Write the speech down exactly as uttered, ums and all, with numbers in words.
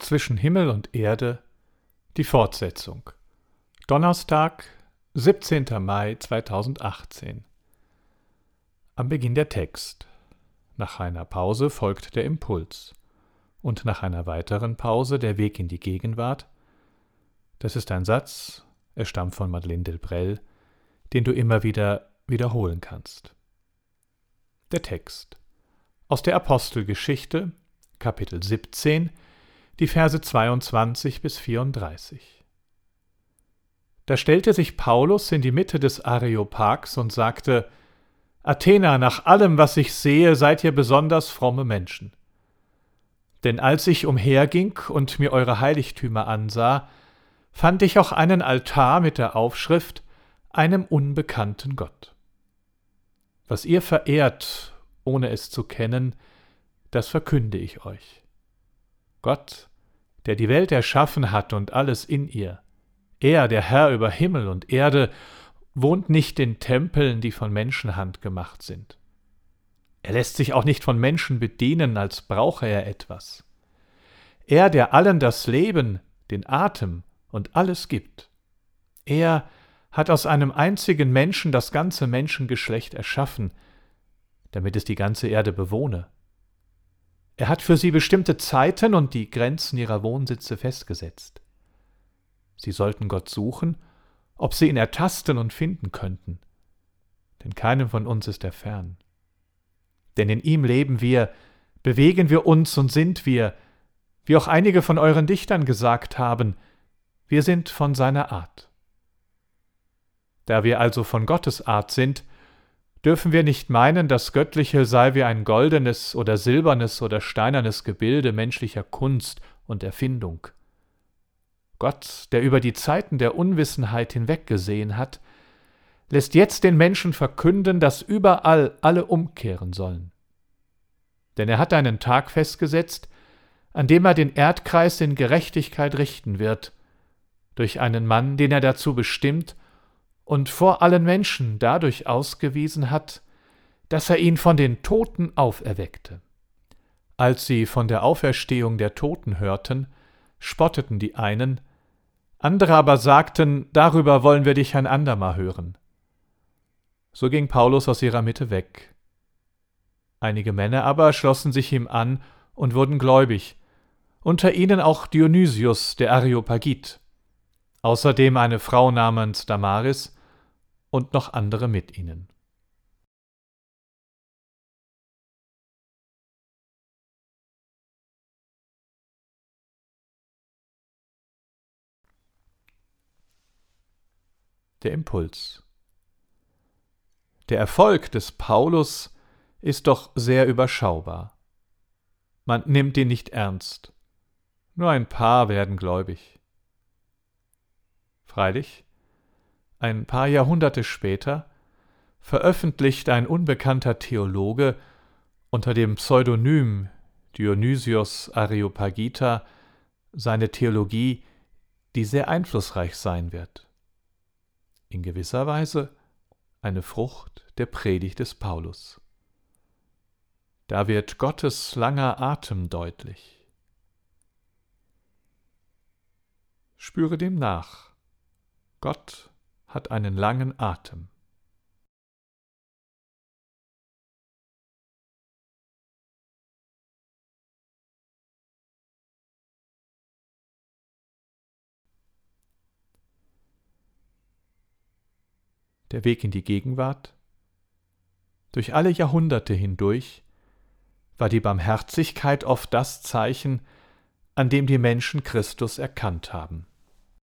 zwischen Himmel und Erde, die Fortsetzung. Donnerstag, siebzehnter Mai zweitausendachtzehn. Am Beginn der Text. Nach einer Pause folgt der Impuls. Und nach einer weiteren Pause der Weg in die Gegenwart. Das ist ein Satz, er stammt von Madeleine Delbrel, den du immer wieder wiederholen kannst. Der Text. Aus der Apostelgeschichte, Kapitel siebzehn, die Verse zweiundzwanzig bis vierunddreißig. Da stellte sich Paulus in die Mitte des Areopags und sagte: Athener, nach allem, was ich sehe, seid ihr besonders fromme Menschen. Denn als ich umherging und mir eure Heiligtümer ansah, fand ich auch einen Altar mit der Aufschrift »Einem unbekannten Gott«. Was ihr verehrt, ohne es zu kennen, das verkünde ich euch. Gott, der die Welt erschaffen hat und alles in ihr, er, der Herr über Himmel und Erde, wohnt nicht in Tempeln, die von Menschenhand gemacht sind. Er lässt sich auch nicht von Menschen bedienen, als brauche er etwas. Er, der allen das Leben, den Atem und alles gibt. Er hat aus einem einzigen Menschen das ganze Menschengeschlecht erschaffen, damit es die ganze Erde bewohne. Er hat für sie bestimmte Zeiten und die Grenzen ihrer Wohnsitze festgesetzt. Sie sollten Gott suchen, ob sie ihn ertasten und finden könnten. Denn keinem von uns ist er fern. Denn in ihm leben wir, bewegen wir uns und sind wir, wie auch einige von euren Dichtern gesagt haben, wir sind von seiner Art. Da wir also von Gottes Art sind, dürfen wir nicht meinen, das Göttliche sei wie ein goldenes oder silbernes oder steinernes Gebilde menschlicher Kunst und Erfindung. Gott, der über die Zeiten der Unwissenheit hinweggesehen hat, lässt jetzt den Menschen verkünden, dass überall alle umkehren sollen. Denn er hat einen Tag festgesetzt, an dem er den Erdkreis in Gerechtigkeit richten wird, durch einen Mann, den er dazu bestimmt und vor allen Menschen dadurch ausgewiesen hat, dass er ihn von den Toten auferweckte. Als sie von der Auferstehung der Toten hörten, spotteten die einen, andere aber sagten, darüber wollen wir dich ein andermal hören. So ging Paulus aus ihrer Mitte weg. Einige Männer aber schlossen sich ihm an und wurden gläubig, unter ihnen auch Dionysius der Areopagit, außerdem eine Frau namens Damaris und noch andere mit ihnen. Der Impuls. Der Erfolg des Paulus ist doch sehr überschaubar. Man nimmt ihn nicht ernst. Nur ein paar werden gläubig. Freilich, ein paar Jahrhunderte später veröffentlicht ein unbekannter Theologe unter dem Pseudonym Dionysios Areopagita seine Theologie, die sehr einflussreich sein wird. In gewisser Weise eine Frucht der Predigt des Paulus. Da wird Gottes langer Atem deutlich. Spüre dem nach. Gott hat einen langen Atem. Der Weg in die Gegenwart. Durch alle Jahrhunderte hindurch war die Barmherzigkeit oft das Zeichen, an dem die Menschen Christus erkannt haben.